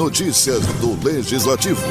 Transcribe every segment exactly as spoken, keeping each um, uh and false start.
Notícias do Legislativo.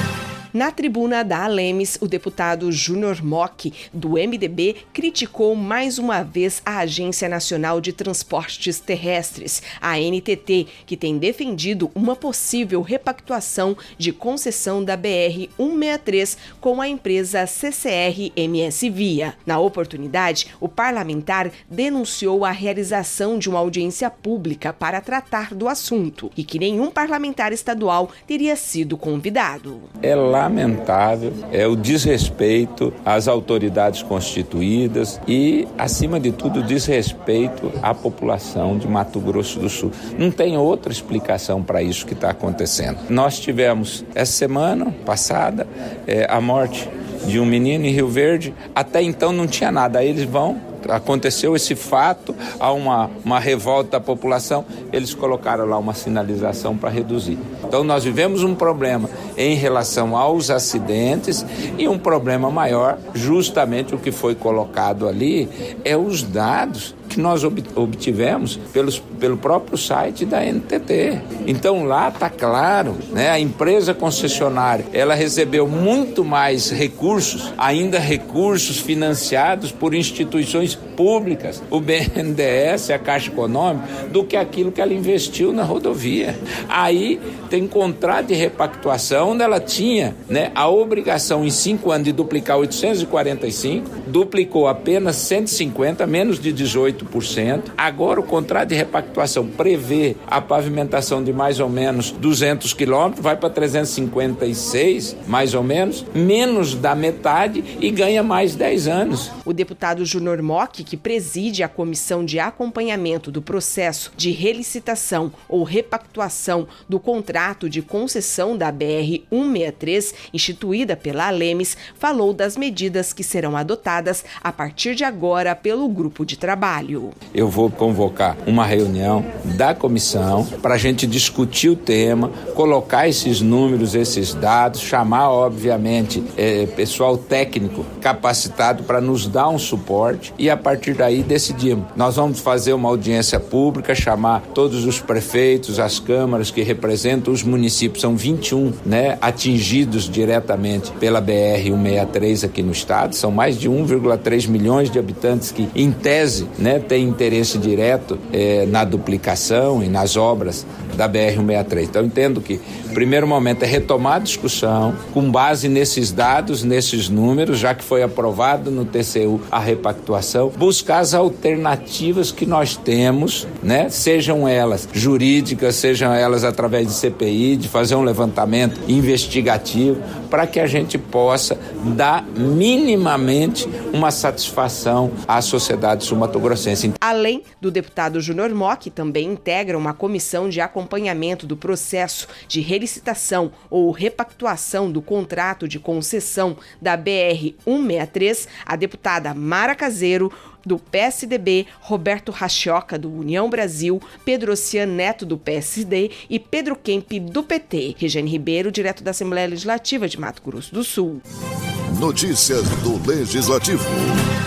Na tribuna da Alemes, o deputado Júnior Mock, do M D B, criticou mais uma vez a Agência Nacional de Transportes Terrestres, a A N T T, que tem defendido uma possível repactuação de concessão da B R cento e sessenta e três com a empresa C C R M S Via. Na oportunidade, o parlamentar denunciou a realização de uma audiência pública para tratar do assunto e que nenhum parlamentar estadual teria sido convidado. É lamentável, é o desrespeito às autoridades constituídas e, acima de tudo, o desrespeito à população de Mato Grosso do Sul. Não tem outra explicação para isso que está acontecendo. Nós tivemos, essa semana passada, é, a morte de um menino em Rio Verde. Até então não tinha nada. Aí eles vão, aconteceu esse fato, há uma, uma revolta da população, eles colocaram lá uma sinalização para reduzir. Então nós vivemos um problema em relação aos acidentes e um problema maior, justamente o que foi colocado ali, é os dados que nós obtivemos pelos, pelo próprio site da A N T T. Então lá está claro, né? A empresa concessionária, ela recebeu muito mais recursos, ainda recursos financiados por instituições públicas, o B N D E S, a Caixa Econômica, do que aquilo que ela investiu na rodovia. Aí tem contrato de repactuação, onde ela tinha, né, a obrigação em cinco anos de duplicar oitocentos e quarenta e cinco, duplicou apenas cento e cinquenta, menos de dezoito por cento. Agora o contrato de repactuação prevê a pavimentação de mais ou menos duzentos quilômetros, vai para trezentos e cinquenta e seis, mais ou menos, menos da metade e ganha mais dez anos. O deputado Júnior Mock, que preside a comissão de acompanhamento do processo de relicitação ou repactuação do contrato de concessão da B R cento e sessenta e três, instituída pela Alemes, falou das medidas que serão adotadas a partir de agora pelo grupo de trabalho. Eu vou convocar uma reunião da comissão para a gente discutir o tema, colocar esses números, esses dados, chamar, obviamente, é, pessoal técnico capacitado para nos dar um suporte e, a partir daí, decidimos. Nós vamos fazer uma audiência pública, chamar todos os prefeitos, as câmaras que representam os municípios, são vinte e um, né, atingidos diretamente pela B R cento e sessenta e três aqui no estado, são mais de um vírgula três milhões de habitantes que, em tese, né, têm interesse direto é, na duplicação e nas obras da B R cento e sessenta e três. Então, entendo que o primeiro momento é retomar a discussão com base nesses dados, nesses números, já que foi aprovado no T C U a repactuação, buscar as alternativas que nós temos, né? Sejam elas jurídicas, sejam elas através de C P I, de fazer um levantamento investigativo, para que a gente possa dar minimamente uma satisfação à sociedade sul-mato-grossense. Além do deputado Júnior Mock, também integra uma comissão de acompanhamento do processo de relicitação ou repactuação do contrato de concessão da B R cento e sessenta e três, a deputada Mara Caseiro, do P S D B, Roberto Rachioca, do União Brasil, Pedro Ossian Neto, do P S D e Pedro Kemp, do P T. Regiane Ribeiro, direto da Assembleia Legislativa de Mato Grosso do Sul. Notícias do Legislativo.